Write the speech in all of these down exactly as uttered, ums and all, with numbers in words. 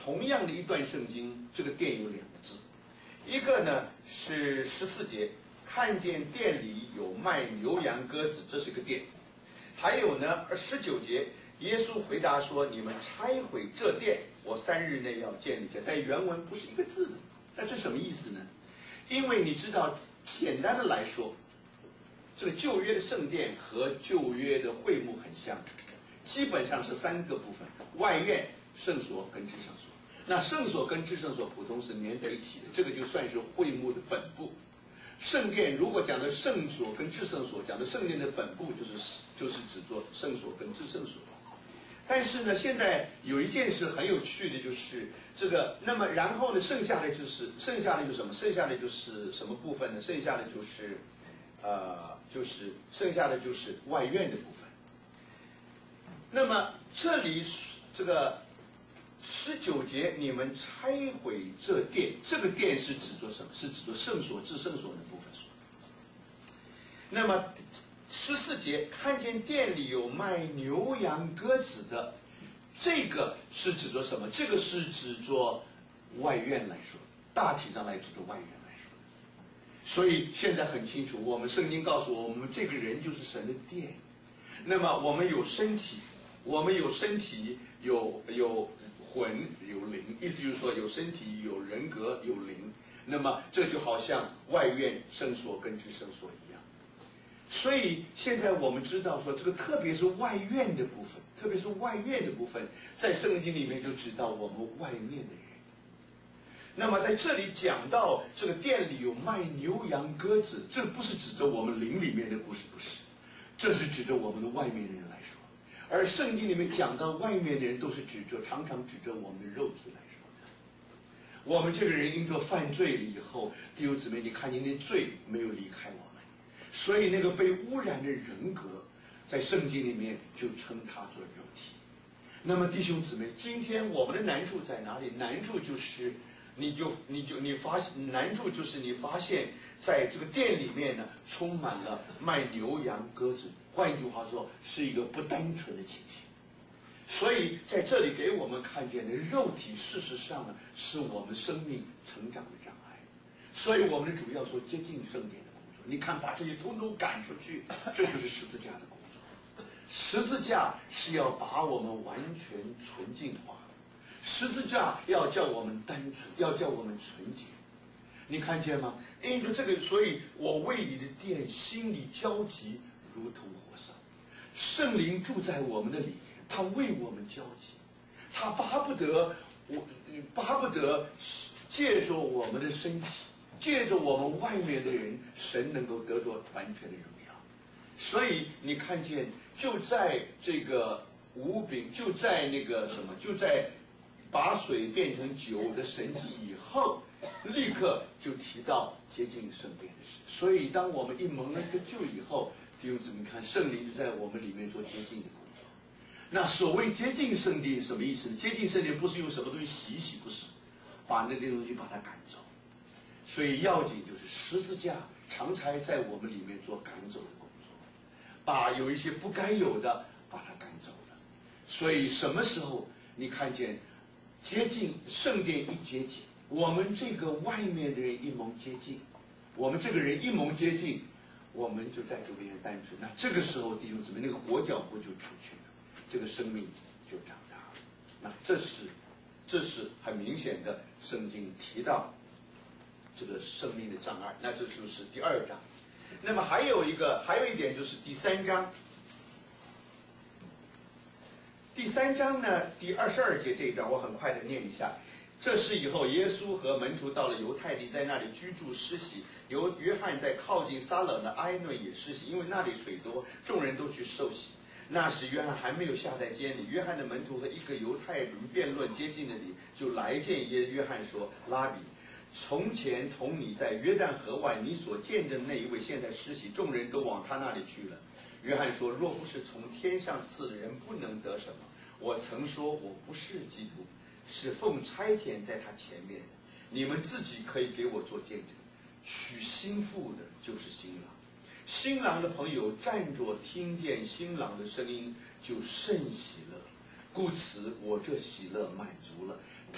同样的一段圣经，这个殿有两个字，一个呢是十四节，看见殿里有卖牛羊鸽子，这是个殿。还有呢十九节，耶稣回答说：“你们拆毁这殿，我三日内要建立起来。”在原文不是一个字的，那这什么意思呢？因为你知道，简单的来说，这个旧约的圣殿和旧约的会幕很像，基本上是三个部分：外院、圣所跟至圣所。那圣所跟至圣所普通是连在一起的，这个就算是会幕的本部。圣殿如果讲的圣所跟至圣所，讲的圣殿的本部就是就是指作圣所跟至圣所。但是呢，现在有一件事很有趣的，就是这个，那么然后呢，剩下的就是剩下的就是什么？剩下的就是什么部分呢？剩下的就是，呃，就是剩下的就是外院的部分。那么这里这个十九节，你们拆毁这殿，这个殿是指作什么？是指作圣所至圣所的部分说。那么十四节，看见店里有卖牛羊鸽子的，这个是指作什么？这个是指作外院来说，大体上来指作外院来说。所以现在很清楚，我们圣经告诉我们，这个人就是神的殿。那么我们有身体，我们有身体，有有魂，有灵，意思就是说有身体，有人格，有灵。那么这就好像外院圣所跟至圣所一样。所以现在我们知道说，这个特别是外院的部分，特别是外院的部分，在圣经里面就指到我们外面的人。那么在这里讲到这个店里有卖牛羊鸽子，这不是指着我们灵里面的故事，不是，这是指着我们的外面的人来说。而圣经里面讲到外面的人，都是指着常常指着我们的肉体来说的。我们这个人因着犯罪了以后，弟兄姊妹，你看见那罪没有离开我们。所以那个被污染的人格，在圣经里面就称它做肉体。那么弟兄姊妹，今天我们的难处在哪里？难处就是你就你就你发难处就是你发现在这个店里面呢，充满了卖牛羊鸽子，换一句话说，是一个不单纯的情形。所以在这里给我们看见的肉体，事实上呢，是我们生命成长的障碍。所以我们的主要做接近圣殿的。你看，把这些通通赶出去，这就是十字架的工作。十字架是要把我们完全纯净化，十字架要叫我们单纯，要叫我们纯洁。你看见吗？因着这个，所以我为你的殿心里焦急，如同火烧。圣灵住在我们的里面，他为我们焦急，他巴不得我，巴不得借着我们的身体。借着我们外面的人，神能够得着完全的荣耀。所以你看见，就在这个无饼，就在那个什么，就在把水变成酒的神迹以后，立刻就提到接近圣殿的事。所以当我们一蒙了个救以后，弟兄姊妹看，圣灵就在我们里面做接近的工作。那所谓接近圣殿什么意思呢？接近圣殿不是用什么东西洗一洗，不是，把那些东西把它赶走。所以要紧就是十字架常常在我们里面做赶走的工作，把有一些不该有的把它赶走了。所以什么时候你看见接近圣殿一接近，我们这个外面的人一蒙接近，我们这个人一蒙接近，我们就在主面前单纯。那这个时候弟兄姊妹，那个裹脚布就出去了，这个生命就长大了。那这是这是很明显的，圣经提到这个生命的障碍。那这就是第二章。那么还有一个，还有一点就是第三章。第三章呢，第二十二节这一段，我很快的念一下。这是以后，耶稣和门徒到了犹太地，在那里居住施洗。由约翰在靠近撒冷的埃顿也施洗，因为那里水多，众人都去受洗。那时约翰还没有下在监里，约翰的门徒和一个犹太人辩论接近那里，就来见耶约翰说：拉比，从前同你在约旦河外，你所见的那一位现在施洗，众人都往他那里去了。约翰说：若不是从天上赐的人，不能得什么。我曾说我不是基督，是奉差遣在他前面的。你们自己可以给我做见证。娶新妇的就是新郎，新郎的朋友站着听见新郎的声音，就甚喜乐。故此我这喜乐满足了。他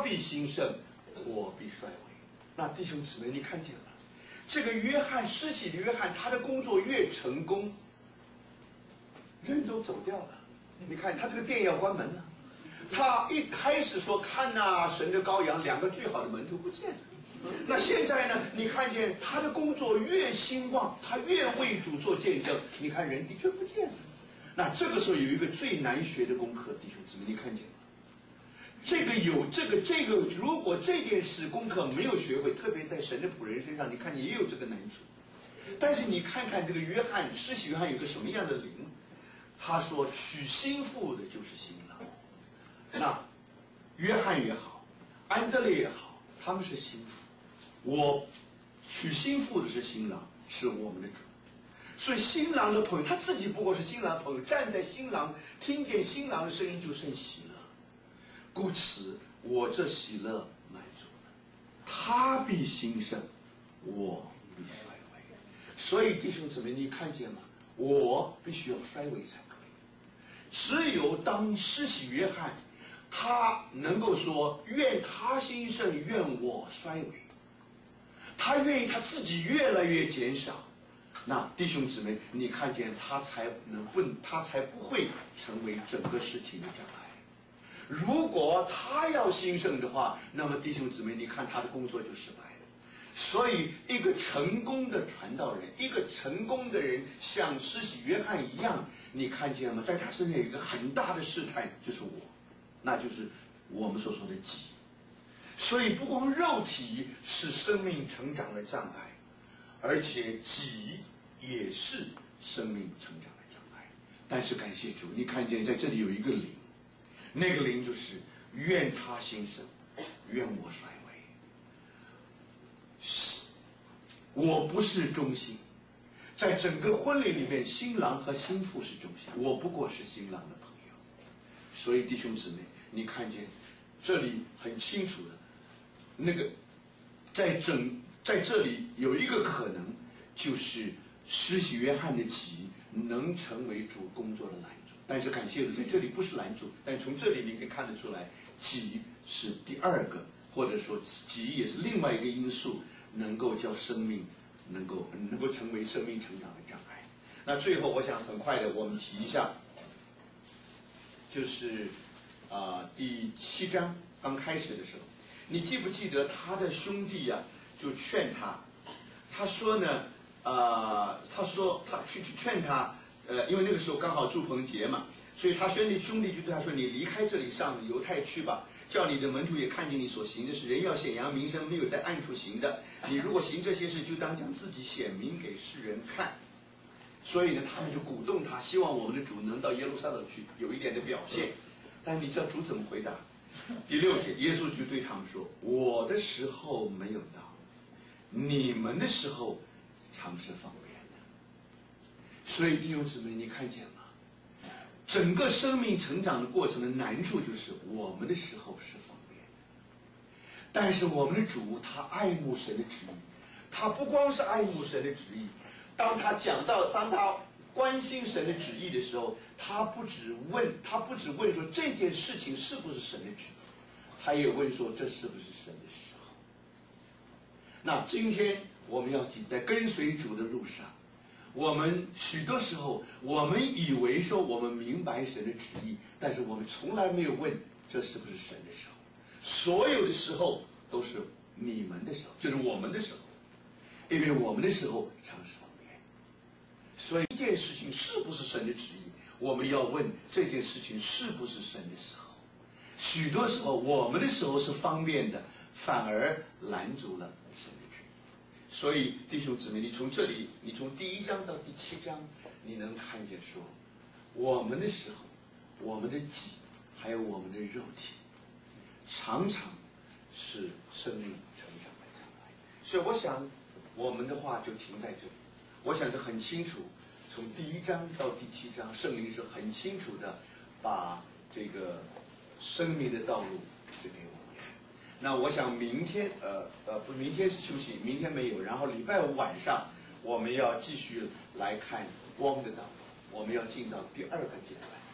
必兴盛，我必衰微。那弟兄姊妹，你看见了，这个约翰施洗的约翰，他的工作越成功，人都走掉了。你看他这个店要关门了。他一开始说看呐、神的羔羊，两个最好的门徒不见了。那现在呢？你看见他的工作越兴旺，他越为主做见证。你看人的确不见了。那这个时候有一个最难学的功课，弟兄姊妹，你看见吗？这个有这个这个，如果这件事功课没有学会，特别在神的仆人身上，你看也有这个难处。但是你看看这个约翰施洗约翰有个什么样的灵？他说娶新妇的就是新郎。那约翰也好，安德烈也好，他们是新妇。我娶新妇的是新郎，是我们的主。所以新郎的朋友，他自己不过是新郎的朋友，站在新郎，听见新郎的声音就甚喜乐。故此，我这喜乐满足了，他必兴盛，我必衰微。所以弟兄姊妹，你看见吗？我必须要衰微才可以。只有当施洗约翰，他能够说愿他兴盛，愿我衰微。他愿意他自己越来越减少，那弟兄姊妹，你看见他才能不，他才不会成为整个事情的障碍。如果他要兴盛的话，那么弟兄姊妹，你看他的工作就失败了。所以，一个成功的传道人，一个成功的人，像施洗约翰一样，你看见吗？在他身边有一个很大的试探，就是我，那就是我们所说的己。所以，不光肉体是生命成长的障碍，而且己也是生命成长的障碍。但是感谢主，你看见在这里有一个灵，那个灵就是愿他兴盛，愿我衰微。我不是中心，在整个婚礼里面，新郎和新妇是中心，我不过是新郎的朋友。所以弟兄姊妹，你看见这里很清楚的。那个，在整在这里有一个可能，就是施洗约翰的己能成为主工作的拦阻。但是感谢主，在这里不是拦阻，但从这里你可以看得出来，己是第二个，或者说己也是另外一个因素，能够叫生命能够能够成为生命成长的障碍。那最后，我想很快的我们提一下，就是啊、呃、第七章刚开始的时候。你记不记得他的兄弟呀、啊，就劝他，他说呢，呃，他说他去去劝他，呃，因为那个时候刚好祝棚节嘛，所以他兄弟兄弟就对他说：“你离开这里，上犹太去吧，叫你的门徒也看见你所行的事。人要显扬名声，没有在暗处行的。你如果行这些事，就当将自己显明给世人看。”所以呢，他们就鼓动他，希望我们的主能到耶路撒冷去，有一点的表现。但你知道主怎么回答？第六节，耶稣就对他们说：“我的时候没有到，你们的时候常是方便的。”所以弟兄姊妹，你看见吗？整个生命成长的过程的难处就是我们的时候是方便的，但是我们的主他爱慕神的旨意，他不光是爱慕神的旨意，当他讲到，当他关心神的旨意的时候，他不只问，他不只问说这件事情是不是神的旨意，他也问说这是不是神的时候。那今天我们要在跟随主的路上，我们许多时候我们以为说我们明白神的旨意，但是我们从来没有问这是不是神的时候。所有的时候都是你们的时候，就是我们的时候，因为我们的时候常是方便。所以一件事情是不是神的旨意，我们要问这件事情是不是神的时候。许多时候我们的时候是方便的，反而拦阻了神的旨意。所以弟兄姊妹，你从这里，你从第一章到第七章，你能看见说，我们的时候，我们的己还有我们的肉体，常常是生命成长的障碍。所以我想我们的话就停在这里。我想是很清楚，从第一章到第七章，圣灵是很清楚的把这个生命的道路指给我们。那我想明天，呃呃，不，明天是休息，明天没有。然后礼拜五晚上，我们要继续来看光的道路，我们要进到第二个阶段。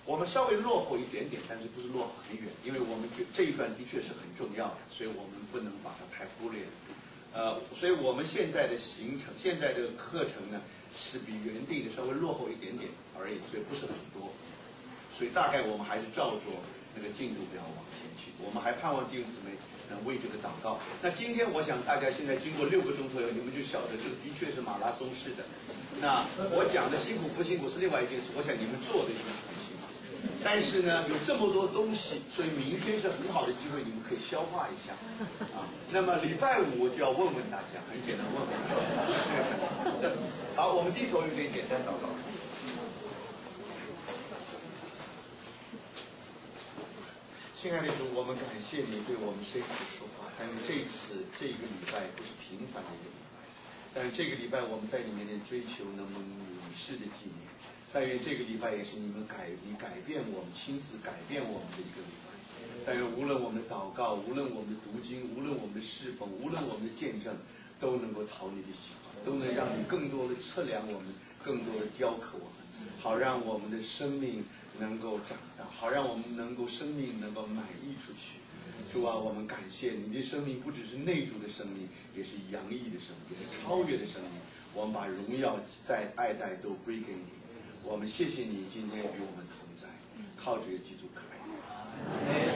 我们稍微落后一点点，但是不是落后很远，因为我们觉这一段的确是很重要的，所以我们不能把它太忽略。呃，所以我们现在的行程，现在这个课程呢，是比原定的稍微落后一点点而已，所以不是很多。所以大概我们还是照着那个进度表往前去。我们还盼望弟兄姊妹能为这个祷告。那今天我想大家现在经过六个钟头以后，你们就晓得这个的确是马拉松式的。那我讲的辛苦不辛苦是另外一件事，我想你们做的一定很辛苦。但是呢，有这么多东西，所以明天是很好的机会，你们可以消化一下啊。那么礼拜五我就要问问大家，很简单问问大家。好，我们低头有点简单祷告。亲爱的主，我们感谢你对我们身体的说话。但是这一次这一个礼拜不是平凡的一个礼拜，但是这个礼拜我们在你面前追求能蒙永世的纪念。但愿这个礼拜也是你们改你改变我们亲自改变我们的一个礼拜。但愿无论我们的祷告，无论我们的读经，无论我们的侍奉，无论我们的见证，都能够讨你的喜欢，都能让你更多的测量我们，更多的雕刻我们，好让我们的生命能够长大，好让我们能够生命能够满溢出去。主啊，我们感谢你的生命不只是内住的生命，也是洋溢的生命，也是超越的生命。我们把荣耀在爱戴都归给你。我们谢谢你今天与我们同在，靠着基督可爱。